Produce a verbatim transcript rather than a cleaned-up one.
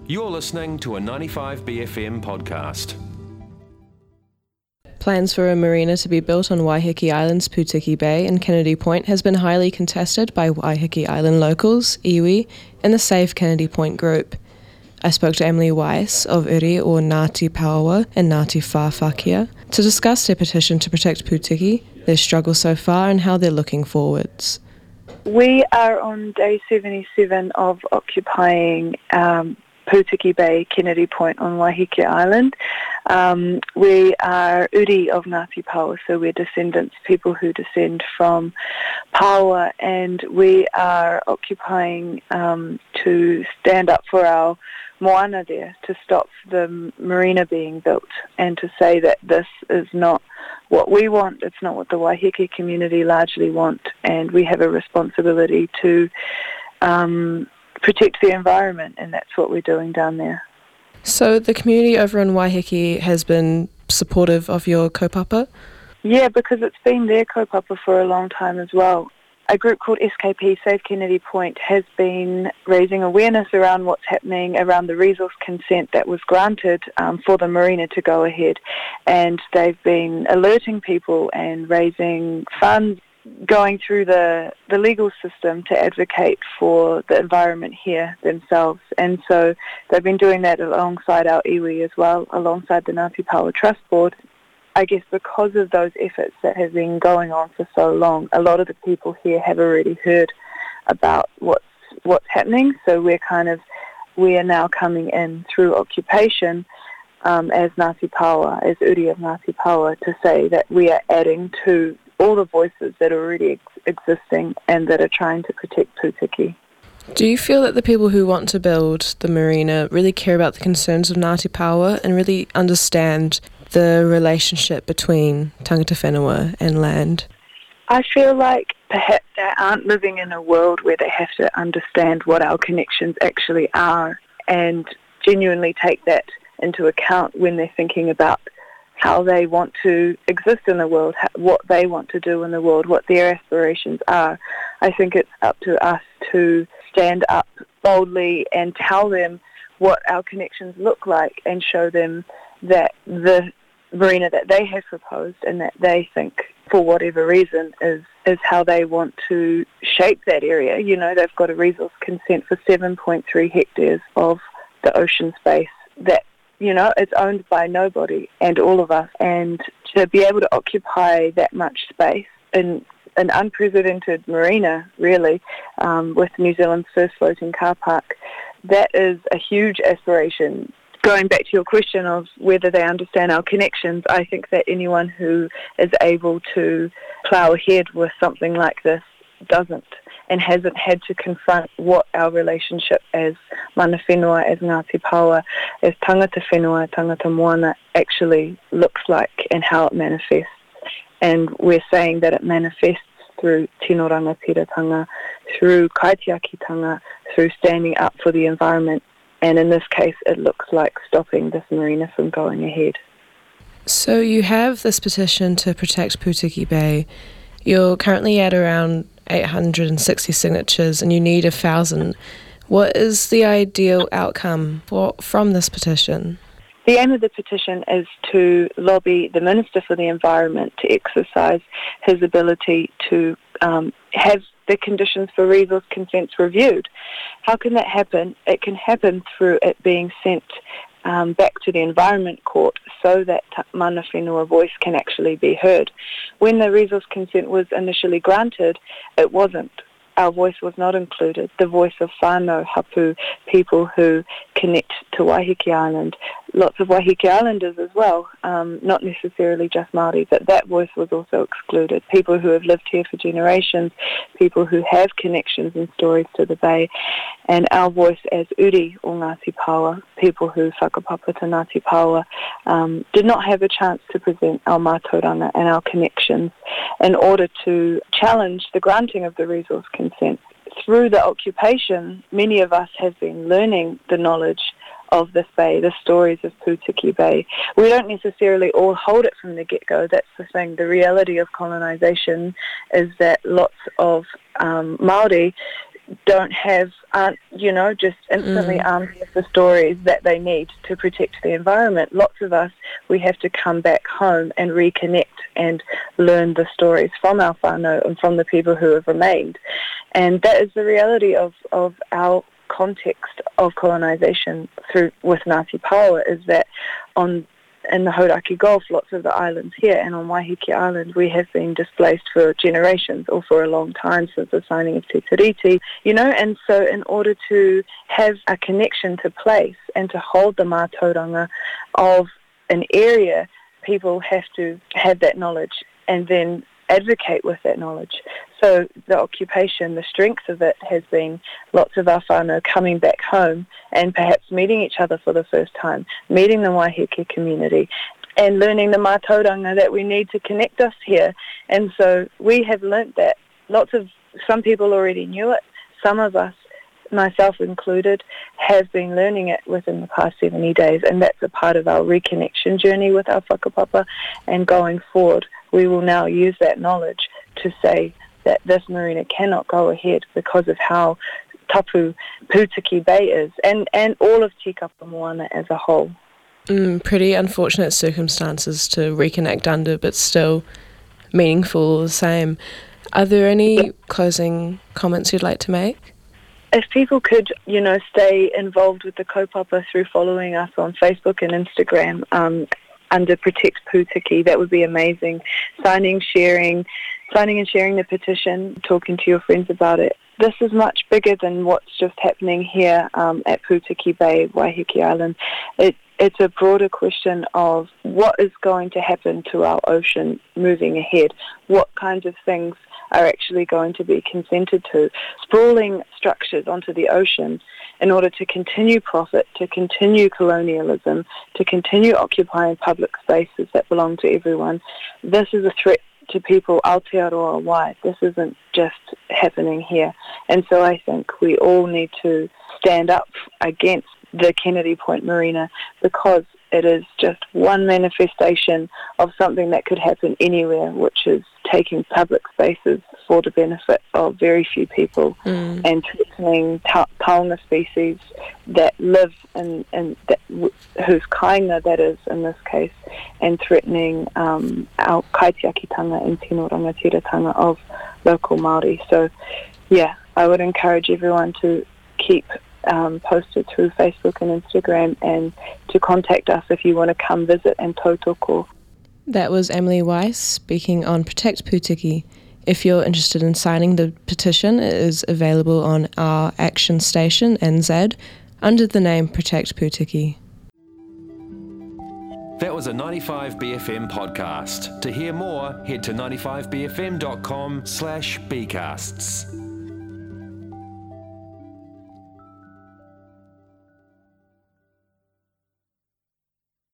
You're listening to a ninety-five B F M podcast. Plans for a marina to be built on Waiheke Island's Putiki Bay and Kennedy Point has been highly contested by Waiheke Island locals, iwi, and the Save Kennedy Point group. I spoke to Emily Weiss of Uri or Ngāti Paoa and Ngāti Whawhakia to discuss their petition to protect Putiki, their struggle so far and how they're looking forwards. We are on day seventy-seven of occupying um, Putiki Bay, Kennedy Point on Waiheke Island. Um, we are Uri of Ngāti Paoa, so we're descendants, people who descend from Paoa, and we are occupying um, to stand up for our moana there, to stop the marina being built, and to say that this is not what we want, it's not what the Waiheke community largely want, and we have a responsibility to um, protect the environment, and that's what we're doing down there. So the community over in Waiheke has been supportive of your kaupapa? Yeah, because it's been their kaupapa for a long time as well. A group called S K P, Save Kennedy Point, has been raising awareness around what's happening, around the resource consent that was granted um, for the marina to go ahead. And they've been alerting people and raising funds, going through the, the legal system to advocate for the environment here themselves. And so they've been doing that alongside our iwi as well, alongside the Ngāti Paoa Trust Board. I guess because of those efforts that have been going on for so long, a lot of the people here have already heard about what's what's happening. So we're kind of, we are now coming in through occupation um, as Ngāti Paoa, as Uri of Ngāti Paoa, to say that we are adding to all the voices that are already ex- existing and that are trying to protect Putiki. Do you feel that the people who want to build the marina really care about the concerns of Ngāti Paoa and really understand the relationship between tangata whenua and land? I feel like perhaps they aren't living in a world where they have to understand what our connections actually are and genuinely take that into account when they're thinking about how they want to exist in the world, what they want to do in the world, what their aspirations are. I think it's up to us to stand up boldly and tell them what our connections look like and show them that the marina that they have proposed and that they think, for whatever reason, is, is how they want to shape that area. You know, they've got a resource consent for seven point three hectares of the ocean space that, you know, it's owned by nobody and all of us. And to be able to occupy that much space in an unprecedented marina, really, um, with New Zealand's first floating car park, that is a huge aspiration. Going back to your question of whether they understand our connections, I think that anyone who is able to plough ahead with something like this doesn't and hasn't had to confront what our relationship as mana whenua, as Ngāti Paoa, as tangata whenua, tangata moana actually looks like and how it manifests. And we're saying that it manifests through tino rangatira-tanga, through kaitiaki-tanga, through standing up for the environment. And in this case, it looks like stopping this marina from going ahead. So you have this petition to protect Putiki Bay. You're currently at around eight hundred sixty signatures and you need a thousand. What is the ideal outcome for, from this petition? The aim of the petition is to lobby the Minister for the Environment to exercise his ability to um, have the conditions for resource consents reviewed. How can that happen? It can happen through it being sent um, back to the Environment Court so that mana whenua voice can actually be heard. When the resource consent was initially granted, it wasn't. Our voice was not included. The voice of whānau, hapu, people who connect to Waiheke Island, lots of Waiheke Islanders as well, um, not necessarily just Māori, but that voice was also excluded. People who have lived here for generations, people who have connections and stories to the bay, and our voice as Uri or Ngāti Paoa, people who whakapapa to Ngāti Paoa, um, did not have a chance to present our mātauranga and our connections in order to challenge the granting of the resource consent. Through the occupation, many of us have been learning the knowledge of this bay, the stories of Putiki Bay. We don't necessarily all hold it from the get-go. That's the thing. The reality of colonisation is that lots of um, Māori don't have, aren't, you know, just instantly Mm. armed with the stories that they need to protect the environment. Lots of us, we have to come back home and reconnect and learn the stories from our whānau and from the people who have remained. And that is the reality of, of our context of colonisation through with Ngāti Paoa, is that on in the Hauraki Gulf, lots of the islands here, and on Waiheke Island, we have been displaced for generations or for a long time since the signing of Te Tiriti, you know, and so in order to have a connection to place and to hold the mātauranga of an area, people have to have that knowledge and then advocate with that knowledge. So the occupation, the strength of it has been lots of our whānau coming back home and perhaps meeting each other for the first time, meeting the Waiheke community and learning the mātauranga that we need to connect us here. And so we have learnt that. Lots of, some people already knew it. Some of us, myself included, have been learning it within the past seventy days, and that's a part of our reconnection journey with our whakapapa. And going forward, we will now use that knowledge to say that this marina cannot go ahead because of how tapu Pūtiki Bay is, and, and all of Tikapa Moana as a whole. Mm, pretty unfortunate circumstances to reconnect under, but still meaningful all the same. Are there any closing comments you'd like to make? If people could, you know, stay involved with the kaupapa through following us on Facebook and Instagram, um, under Protect Pūtiki, that would be amazing. Signing, sharing, signing and sharing the petition, talking to your friends about it. This is much bigger than what's just happening here um, at Pūtiki Bay, Waiheke Island. It, it's a broader question of what is going to happen to our ocean moving ahead. What kinds of things are actually going to be consented to. Sprawling structures onto the ocean in order to continue profit, to continue colonialism, to continue occupying public spaces that belong to everyone. This is a threat to people Aotearoa wide. This isn't just happening here. And so I think we all need to stand up against the Kennedy Point Marina, because it is just one manifestation of something that could happen anywhere, which is taking public spaces for the benefit of very few people mm. and threatening ta- taonga species that live in, in that, w- whose kainga that is in this case, and threatening um, our kaitiakitanga and tino rangatiratanga of local Māori. So, yeah, I would encourage everyone to keep Um, posted through Facebook and Instagram, and to contact us if you want to come visit and tautoko. That was Emily Weiss speaking on Protect Pūtiki. If you're interested in signing the petition, it is available on our Action Station N Z under the name Protect Pūtiki. That was a ninety-five B F M podcast. To hear more, head to ninety-five b f m dot com slash bcasts.